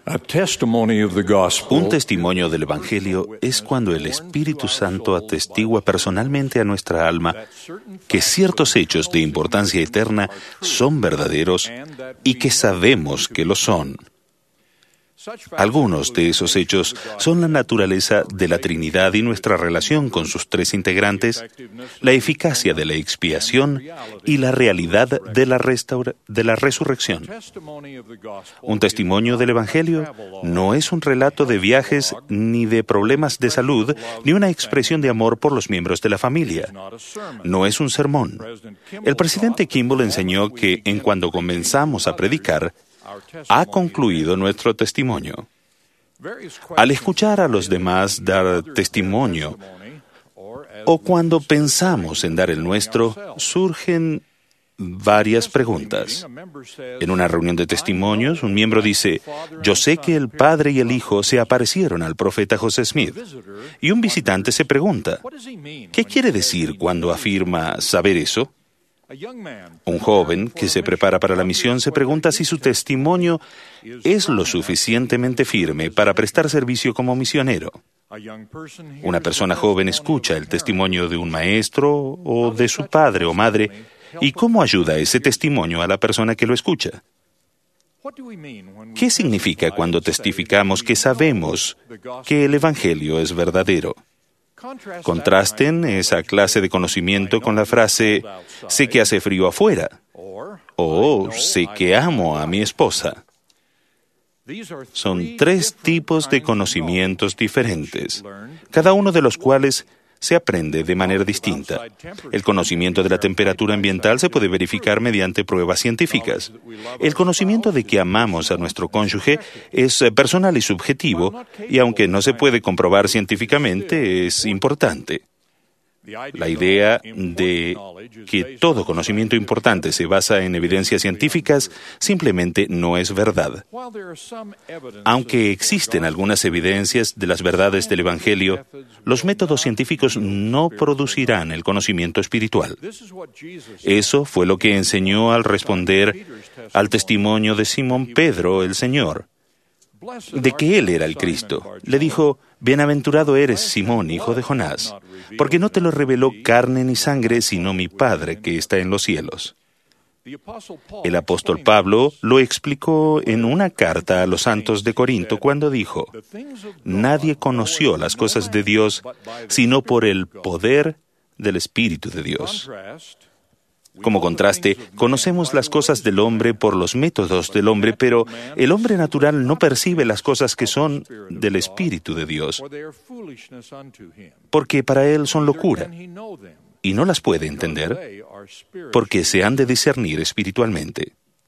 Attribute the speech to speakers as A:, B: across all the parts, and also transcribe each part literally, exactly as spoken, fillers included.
A: Un testimonio del Evangelio es cuando el Espíritu Santo atestigua personalmente a nuestra alma que ciertos hechos de importancia eterna son verdaderos y que sabemos que lo son. Algunos de esos hechos son la naturaleza de la Trinidad y nuestra relación con sus tres integrantes, la eficacia de la expiación y la realidad de la, restaura- de la resurrección. Un testimonio del Evangelio no es un relato de viajes ni de problemas de salud, ni una expresión de amor por los miembros de la familia. No es un sermón. El presidente Kimball enseñó que en cuando comenzamos a predicar, ha concluido nuestro testimonio. Al escuchar a los demás dar testimonio, o cuando pensamos en dar el nuestro, surgen varias preguntas. En una reunión de testimonios, un miembro dice, yo sé que el Padre y el Hijo se aparecieron al profeta José Smith. Y un visitante se pregunta, ¿qué quiere decir cuando afirma saber eso? Un joven que se prepara para la misión se pregunta si su testimonio es lo suficientemente firme para prestar servicio como misionero. Una persona joven escucha el testimonio de un maestro o de su padre o madre, ¿y cómo ayuda ese testimonio a la persona que lo escucha? ¿Qué significa cuando testificamos que sabemos que el Evangelio es verdadero? Contrasten esa clase de conocimiento con la frase, sé que hace frío afuera, o sé que amo a mi esposa. Son tres tipos de conocimientos diferentes, cada uno de los cuales se aprende de manera distinta. El conocimiento de la temperatura ambiental se puede verificar mediante pruebas científicas. El conocimiento de que amamos a nuestro cónyuge es personal y subjetivo, y aunque no se puede comprobar científicamente, es importante. La idea de que todo conocimiento importante se basa en evidencias científicas simplemente no es verdad. Aunque existen algunas evidencias de las verdades del Evangelio, los métodos científicos no producirán el conocimiento espiritual. Eso fue lo que enseñó al responder al testimonio de Simón Pedro, el Señor, de que Él era el Cristo. Le dijo, bienaventurado eres, Simón, hijo de Jonás, porque no te lo reveló carne ni sangre, sino mi Padre que está en los cielos. El apóstol Pablo lo explicó en una carta a los santos de Corinto cuando dijo, nadie conoció las cosas de Dios sino por el poder del Espíritu de Dios. Como contraste, conocemos las cosas del hombre por los métodos del hombre, pero el hombre natural no percibe las cosas que son del Espíritu de Dios, porque para él son locura, y no las puede entender, porque se han de discernir espiritualmente.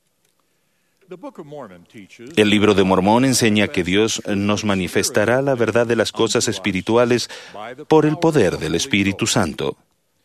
A: El libro de Mormón enseña que Dios nos manifestará la verdad de las cosas espirituales por el poder del Espíritu Santo.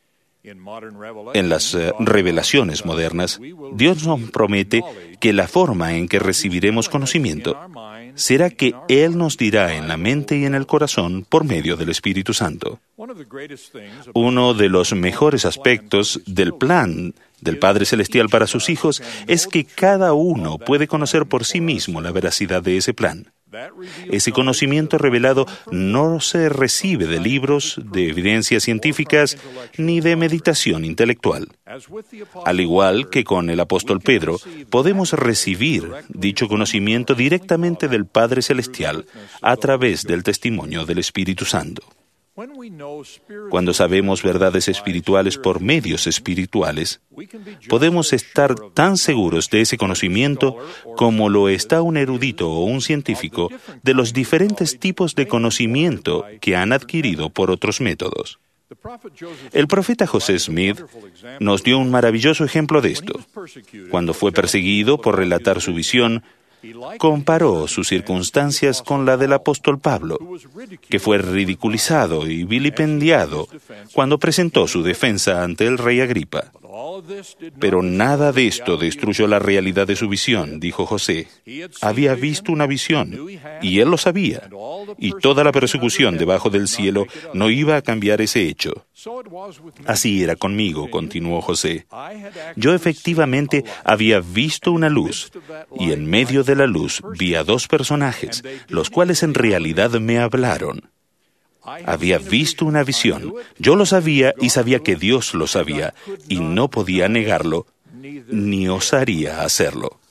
A: En las uh, revelaciones modernas, Dios nos promete que la forma en que recibiremos conocimiento será que Él nos dirá en la mente y en el corazón por medio del Espíritu Santo. Uno de los mejores aspectos del plan del Padre Celestial para sus hijos es que cada uno puede conocer por sí mismo la veracidad de ese plan. Ese conocimiento revelado no se recibe de libros, de evidencias científicas, ni de meditación intelectual. Al igual que con el apóstol Pedro, podemos recibir dicho conocimiento directamente del Padre Celestial a través del testimonio del Espíritu Santo. Cuando sabemos verdades espirituales por medios espirituales, podemos estar tan seguros de ese conocimiento como lo está un erudito o un científico de los diferentes tipos de conocimiento que han adquirido por otros métodos. El profeta José Smith nos dio un maravilloso ejemplo de esto. Cuando fue perseguido por relatar su visión, comparó sus circunstancias con la del apóstol Pablo, que fue ridiculizado y vilipendiado cuando presentó su defensa ante el rey Agripa. Pero nada de esto destruyó la realidad de su visión, dijo José. Había visto una visión, y él lo sabía, y toda la persecución debajo del cielo no iba a cambiar ese hecho. Así era conmigo, continuó José. Yo efectivamente había visto una luz, y en medio de la luz vi a dos personajes, los cuales en realidad me hablaron. Había visto una visión. Yo lo sabía y sabía que Dios lo sabía, y no podía negarlo, ni osaría hacerlo.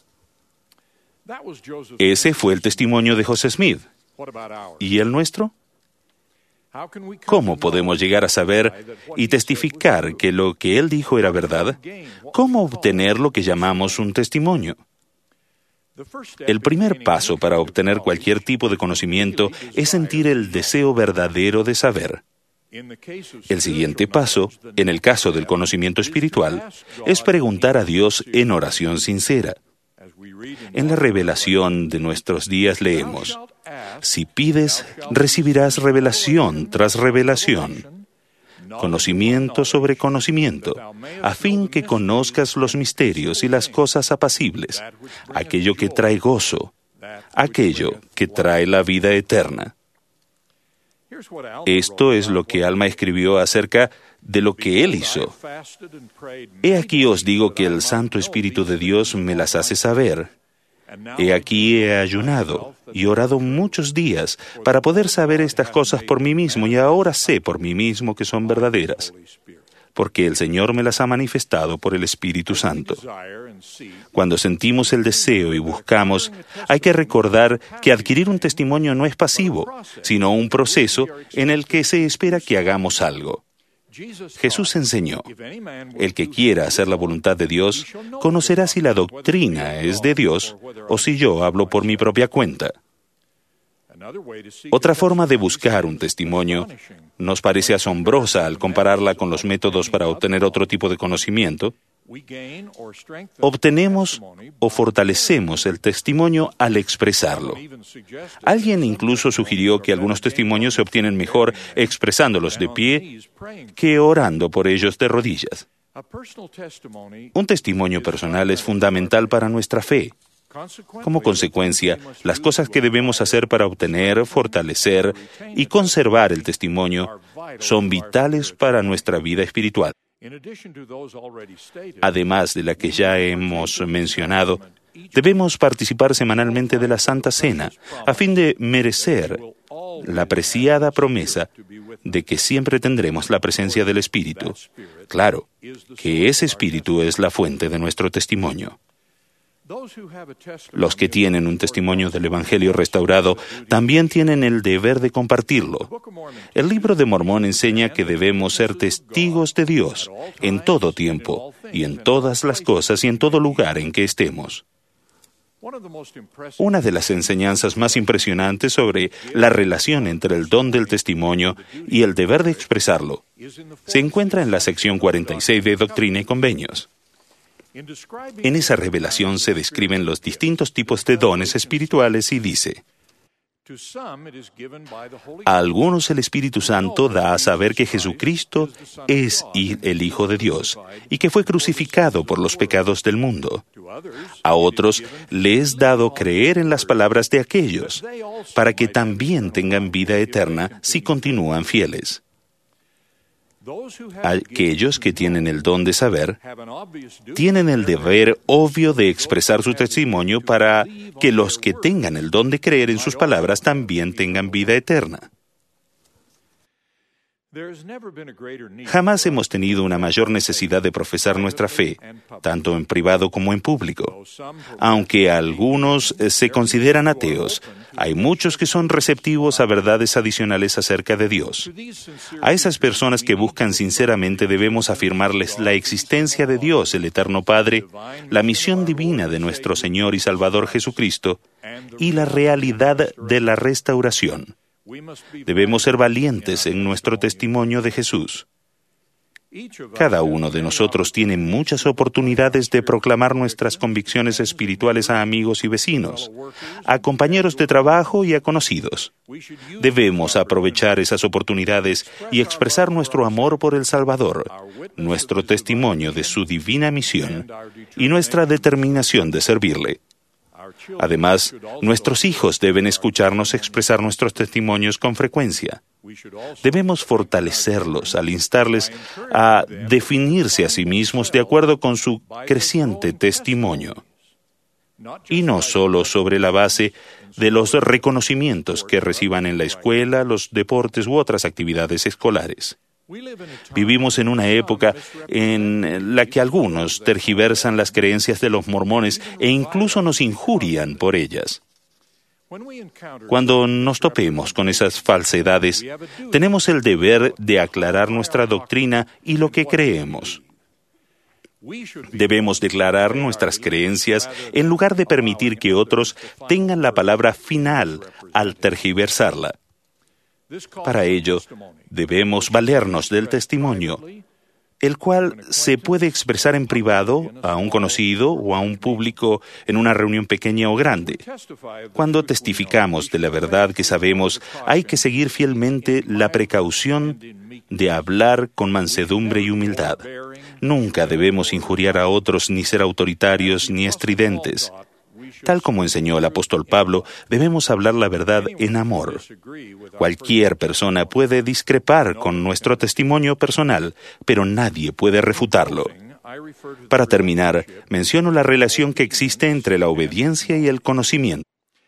A: Ese fue el testimonio de José Smith. ¿Y el nuestro? ¿Cómo podemos llegar a saber y testificar que lo que él dijo era verdad? ¿Cómo obtener lo que llamamos un testimonio? El primer paso para obtener cualquier tipo de conocimiento es sentir el deseo verdadero de saber. El siguiente paso, en el caso del conocimiento espiritual, es preguntar a Dios en oración sincera. En la revelación de nuestros días leemos: si pides, recibirás revelación tras revelación, conocimiento sobre conocimiento, a fin que conozcas los misterios y las cosas apacibles, aquello que trae gozo, aquello que trae la vida eterna. Esto es lo que Alma escribió acerca de lo que él hizo. He aquí os digo que el Santo Espíritu de Dios me las hace saber. He aquí he ayunado y orado muchos días para poder saber estas cosas por mí mismo, y ahora sé por mí mismo que son verdaderas, porque el Señor me las ha manifestado por el Espíritu Santo. Cuando sentimos el deseo y buscamos, hay que recordar que adquirir un testimonio no es pasivo, sino un proceso en el que se espera que hagamos algo. Jesús enseñó: el que quiera hacer la voluntad de Dios, conocerá si la doctrina es de Dios o si yo hablo por mi propia cuenta. Otra forma de buscar un testimonio nos parece asombrosa al compararla con los métodos para obtener otro tipo de conocimiento. Obtenemos o fortalecemos el testimonio al expresarlo. Alguien incluso sugirió que algunos testimonios se obtienen mejor expresándolos de pie que orando por ellos de rodillas. Un testimonio personal es fundamental para nuestra fe. Como consecuencia, las cosas que debemos hacer para obtener, fortalecer y conservar el testimonio son vitales para nuestra vida espiritual. Además de la que ya hemos mencionado, debemos participar semanalmente de la Santa Cena, a fin de merecer la preciada promesa de que siempre tendremos la presencia del Espíritu. Claro, que ese Espíritu es la fuente de nuestro testimonio. Los que tienen un testimonio del Evangelio restaurado también tienen el deber de compartirlo. El Libro de Mormón enseña que debemos ser testigos de Dios en todo tiempo, y en todas las cosas y en todo lugar en que estemos. Una de las enseñanzas más impresionantes sobre la relación entre el don del testimonio y el deber de expresarlo se encuentra en la sección cuarenta y seis de Doctrina y Convenios. En esa revelación se describen los distintos tipos de dones espirituales y dice: a algunos el Espíritu Santo da a saber que Jesucristo es el Hijo de Dios y que fue crucificado por los pecados del mundo. A otros le es dado creer en las palabras de aquellos, para que también tengan vida eterna si continúan fieles. Aquellos que tienen el don de saber tienen el deber obvio de expresar su testimonio para que los que tengan el don de creer en sus palabras también tengan vida eterna. Jamás hemos tenido una mayor necesidad de profesar nuestra fe, tanto en privado como en público. Aunque algunos se consideran ateos, hay muchos que son receptivos a verdades adicionales acerca de Dios. A esas personas que buscan sinceramente debemos afirmarles la existencia de Dios, el Eterno Padre, la misión divina de nuestro Señor y Salvador Jesucristo y la realidad de la restauración. Debemos ser valientes en nuestro testimonio de Jesús. Cada uno de nosotros tiene muchas oportunidades de proclamar nuestras convicciones espirituales a amigos y vecinos, a compañeros de trabajo y a conocidos. Debemos aprovechar esas oportunidades y expresar nuestro amor por el Salvador, nuestro testimonio de su divina misión y nuestra determinación de servirle. Además, nuestros hijos deben escucharnos expresar nuestros testimonios con frecuencia. Debemos fortalecerlos al instarles a definirse a sí mismos de acuerdo con su creciente testimonio, y no solo sobre la base de los reconocimientos que reciban en la escuela, los deportes u otras actividades escolares. Vivimos en una época en la que algunos tergiversan las creencias de los mormones e incluso nos injurian por ellas. Cuando nos topemos con esas falsedades, tenemos el deber de aclarar nuestra doctrina y lo que creemos. Debemos declarar nuestras creencias en lugar de permitir que otros tengan la palabra final al tergiversarla. Para ello, debemos valernos del testimonio, el cual se puede expresar en privado a un conocido o a un público en una reunión pequeña o grande. Cuando testificamos de la verdad que sabemos, hay que seguir fielmente la precaución de hablar con mansedumbre y humildad. Nunca debemos injuriar a otros ni ser autoritarios ni estridentes. Tal como enseñó el apóstol Pablo, debemos hablar la verdad en amor. Cualquier persona puede discrepar con nuestro testimonio personal, pero nadie puede refutarlo. Para terminar, menciono la relación que existe entre la obediencia y el conocimiento.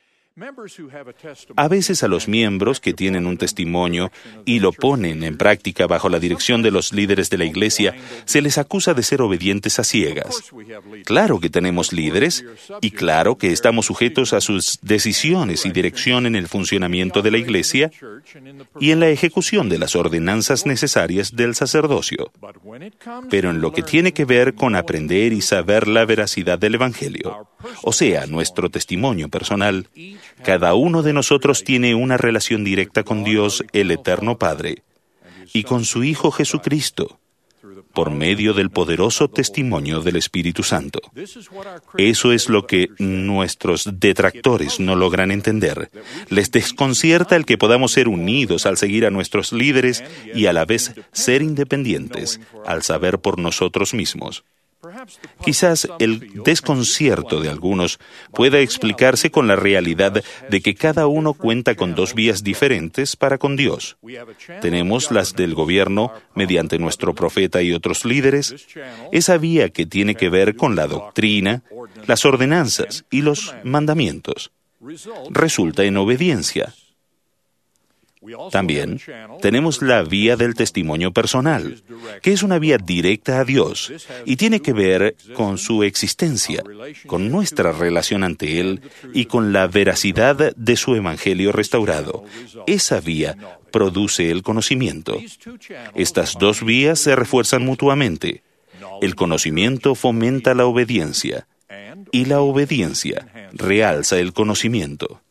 A: A veces a los miembros que tienen un testimonio y lo ponen en práctica bajo la dirección de los líderes de la iglesia, se les acusa de ser obedientes a ciegas. Claro que tenemos líderes y claro que estamos sujetos a sus decisiones y dirección en el funcionamiento de la iglesia y en la ejecución de las ordenanzas necesarias del sacerdocio. Pero en lo que tiene que ver con aprender y saber la veracidad del Evangelio, o sea, nuestro testimonio personal, cada uno de nosotros tiene una relación directa con Dios, el Eterno Padre, y con su Hijo Jesucristo, por medio del poderoso testimonio del Espíritu Santo. Eso es lo que nuestros detractores no logran entender. Les desconcierta el que podamos ser unidos al seguir a nuestros líderes y a la vez ser independientes al saber por nosotros mismos. Quizás el desconcierto de algunos pueda explicarse con la realidad de que cada uno cuenta con dos vías diferentes para con Dios. Tenemos las del gobierno, mediante nuestro profeta y otros líderes, esa vía que tiene que ver con la doctrina, las ordenanzas y los mandamientos. Resulta en obediencia. También tenemos la vía del testimonio personal, que es una vía directa a Dios y tiene que ver con su existencia, con nuestra relación ante Él y con la veracidad de su Evangelio restaurado. Esa vía produce el conocimiento. Estas dos vías se refuerzan mutuamente. El conocimiento fomenta la obediencia y la obediencia realza el conocimiento.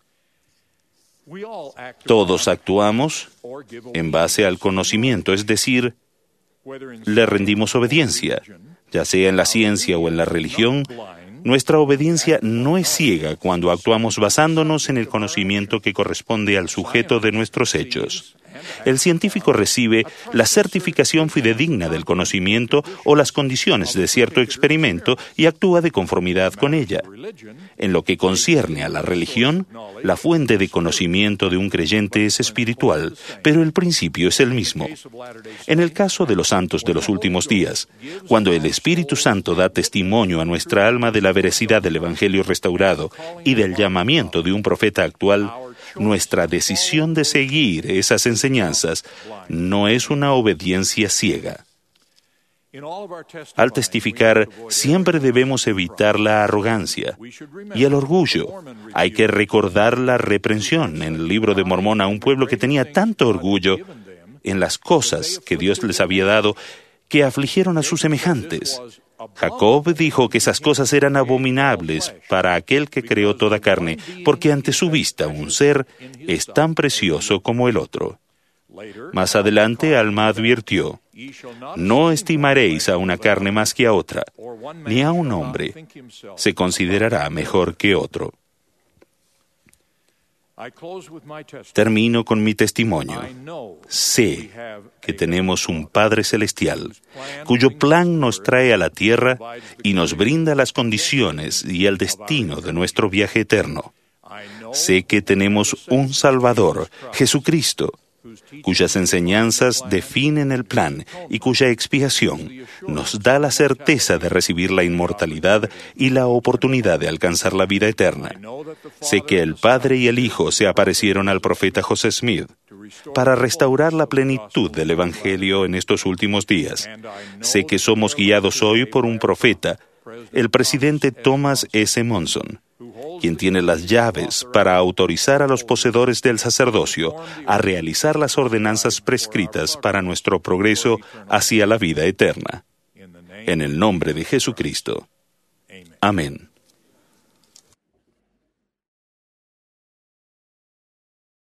A: Todos actuamos en base al conocimiento, es decir, le rendimos obediencia, ya sea en la ciencia o en la religión. Nuestra obediencia no es ciega cuando actuamos basándonos en el conocimiento que corresponde al sujeto de nuestros hechos. El científico recibe la certificación fidedigna del conocimiento o las condiciones de cierto experimento y actúa de conformidad con ella. En lo que concierne a la religión, la fuente de conocimiento de un creyente es espiritual, pero el principio es el mismo. En el caso de los santos de los últimos días, cuando el Espíritu Santo da testimonio a nuestra alma de la veracidad del Evangelio restaurado y del llamamiento de un profeta actual, nuestra decisión de seguir esas enseñanzas no es una obediencia ciega. Al testificar, siempre debemos evitar la arrogancia y el orgullo. Hay que recordar la reprensión en el libro de Mormón a un pueblo que tenía tanto orgullo en las cosas que Dios les había dado que afligieron a sus semejantes. Jacob dijo que esas cosas eran abominables para aquel que creó toda carne, porque ante su vista un ser es tan precioso como el otro. Más adelante, Alma advirtió: no estimaréis a una carne más que a otra, ni a un hombre se considerará mejor que otro. Termino con mi testimonio. Sé que tenemos un Padre Celestial, cuyo plan nos trae a la tierra y nos brinda las condiciones y el destino de nuestro viaje eterno. Sé que tenemos un Salvador, Jesucristo, cuyas enseñanzas definen el plan y cuya expiación nos da la certeza de recibir la inmortalidad y la oportunidad de alcanzar la vida eterna. Sé que el Padre y el Hijo se aparecieron al profeta José Smith para restaurar la plenitud del Evangelio en estos últimos días. Sé que somos guiados hoy por un profeta, el presidente Thomas S. Monson, quien tiene las llaves para autorizar a los poseedores del sacerdocio a realizar las ordenanzas prescritas para nuestro progreso hacia la vida eterna. En el nombre de Jesucristo. Amén.